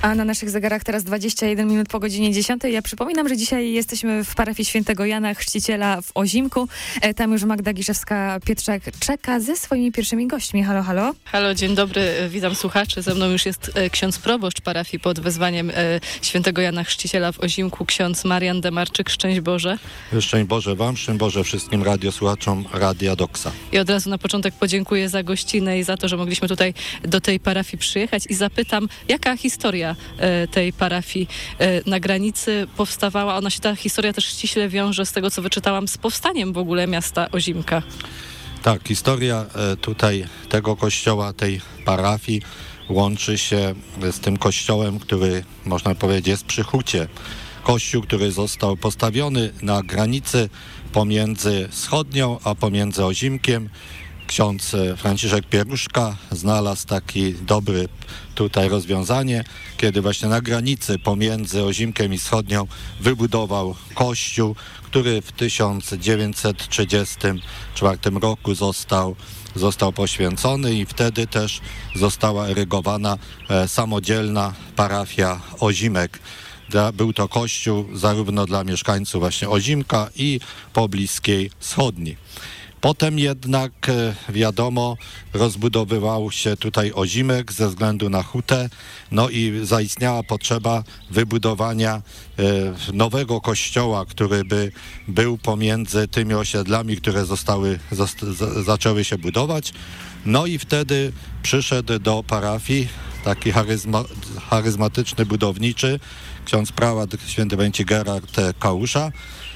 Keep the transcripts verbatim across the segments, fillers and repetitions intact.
A na naszych zegarach teraz dwadzieścia jeden minut po godzinie dziesiątej. Ja przypominam, że dzisiaj jesteśmy w parafii Świętego Jana Chrzciciela w Ozimku. E, tam już Magda Giszewska-Pietrzak czeka ze swoimi pierwszymi gośćmi. Halo, halo. Halo, dzień dobry, witam słuchaczy. Ze mną już jest e, ksiądz proboszcz parafii pod wezwaniem e, Świętego Jana Chrzciciela w Ozimku, ksiądz Marian Demarczyk. Szczęść Boże. Szczęść Boże wam, szczęść Boże wszystkim radiosłuchaczom Radia Doksa. I od razu na początek podziękuję za gościnę i za to, że mogliśmy tutaj do tej parafii przyjechać i zapytam, jaka historia e, tej parafii e, na granicy powstawała. Ona się, ta historia też ściśle wiąże z tego, co wyczytałam, z powstaniem w ogóle miasta Ozimka. Tak, historia e, tutaj tego kościoła, tej parafii łączy się z tym kościołem, który można powiedzieć jest przy Hucie. Kościół, który został postawiony na granicy pomiędzy Wschodnią a pomiędzy Ozimkiem. Ksiądz Franciszek Pieruszka znalazł taki dobry tutaj rozwiązanie, kiedy właśnie na granicy pomiędzy Ozimkiem i Wschodnią wybudował kościół, który w tysiąc dziewięćset trzydziestym czwartym roku został, został poświęcony i wtedy też została erygowana e, samodzielna parafia Ozimek. Był to kościół zarówno dla mieszkańców właśnie Ozimka i pobliskiej Wschodniej. Potem jednak, wiadomo, rozbudowywał się tutaj Ozimek ze względu na hutę, no i zaistniała potrzeba wybudowania e, nowego kościoła, który by był pomiędzy tymi osiedlami, które zostały, zosta- z- zaczęły się budować. No i wtedy przyszedł do parafii taki charyzma, charyzmatyczny budowniczy, ksiądz prałat święty pamięci Gerard Kałusza,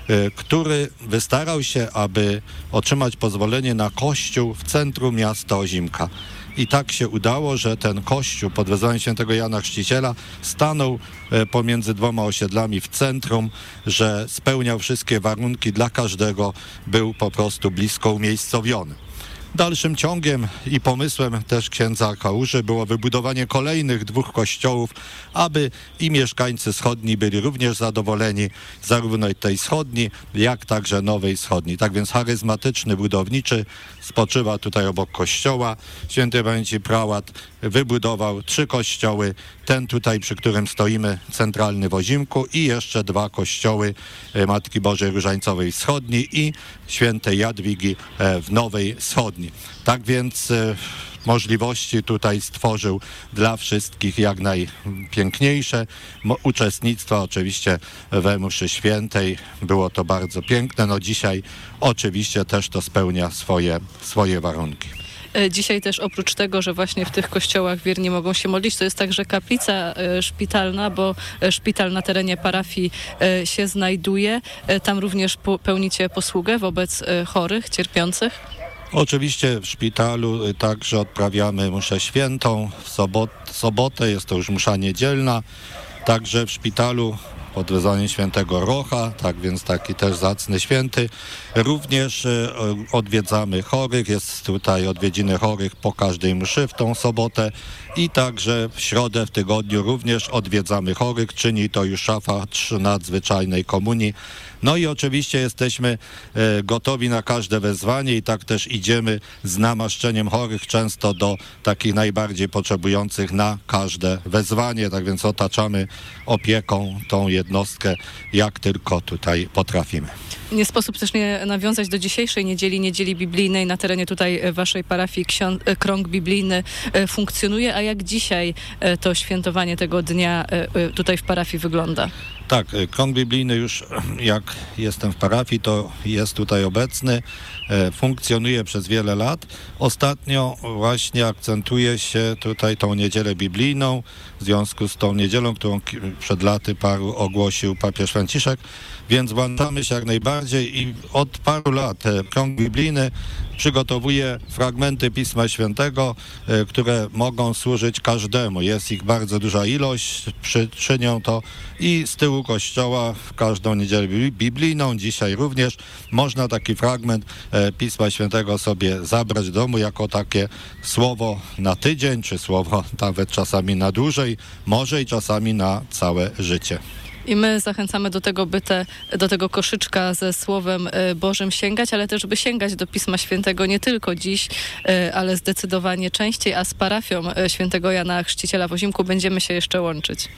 który wystarał się, aby otrzymać pozwolenie na kościół w centrum miasta Ozimka. I tak się udało, że ten kościół pod wezwaniem świętego Jana Chrzciciela stanął pomiędzy dwoma osiedlami w centrum, że spełniał wszystkie warunki dla każdego, był po prostu blisko umiejscowiony. Dalszym ciągiem i pomysłem też księdza Kałuży było wybudowanie kolejnych dwóch kościołów, aby i mieszkańcy wschodni byli również zadowoleni, zarówno tej wschodniej, jak także nowej wschodniej. Tak więc charyzmatyczny budowniczy spoczywa tutaj obok kościoła. Świętej pamięci prałat wybudował trzy kościoły, ten tutaj, przy którym stoimy, centralny w Ozimku i jeszcze dwa kościoły Matki Bożej Różańcowej Wschodniej i Świętej Jadwigi w Nowej Wschodniej. Tak więc e, możliwości tutaj stworzył dla wszystkich jak najpiękniejsze. Mo- uczestnictwa oczywiście we mszy świętej. Było to bardzo piękne. No dzisiaj oczywiście też to spełnia swoje, swoje warunki. Dzisiaj też oprócz tego, że właśnie w tych kościołach wierni mogą się modlić, to jest także kaplica e, szpitalna, bo e, szpital na terenie parafii e, się znajduje. E, tam również po, pełnicie posługę wobec e, chorych, cierpiących. Oczywiście w szpitalu także odprawiamy mszę świętą. W sobot, sobotę jest to już msza niedzielna. Także w szpitalu pod wezwaniem świętego Rocha, tak więc taki też zacny święty. Również e, odwiedzamy chorych, jest tutaj odwiedziny chorych po każdej mszy w tą sobotę i także w środę w tygodniu również odwiedzamy chorych, czyni to już szafa nadzwyczajnej komunii. No i oczywiście jesteśmy e, gotowi na każde wezwanie i tak też idziemy z namaszczeniem chorych często do takich najbardziej potrzebujących na każde wezwanie, tak więc otaczamy opieką tą jednostkę, jak tylko tutaj potrafimy. Nie sposób też nie nawiązać do dzisiejszej niedzieli, niedzieli biblijnej. Na terenie tutaj waszej parafii ksią- krąg biblijny funkcjonuje, a jak dzisiaj to świętowanie tego dnia tutaj w parafii wygląda? Tak, krąg biblijny już jak jestem w parafii, to jest tutaj obecny, funkcjonuje przez wiele lat. Ostatnio właśnie akcentuje się tutaj tą niedzielę biblijną w związku z tą niedzielą, którą przed laty paru ogłosił papież Franciszek, więc włączamy się jak najbardziej i od paru lat krąg biblijny przygotowuje fragmenty Pisma Świętego, które mogą służyć każdemu. Jest ich bardzo duża ilość, przyczynią to i z tyłu kościoła w każdą niedzielę biblijną, dzisiaj również można taki fragment Pisma Świętego sobie zabrać do domu jako takie słowo na tydzień, czy słowo nawet czasami na dłużej, może i czasami na całe życie. I my zachęcamy do tego, by te, do tego koszyczka ze Słowem Bożym sięgać, ale też by sięgać do Pisma Świętego nie tylko dziś, ale zdecydowanie częściej, a z parafią świętego Jana Chrzciciela w Ozimku będziemy się jeszcze łączyć.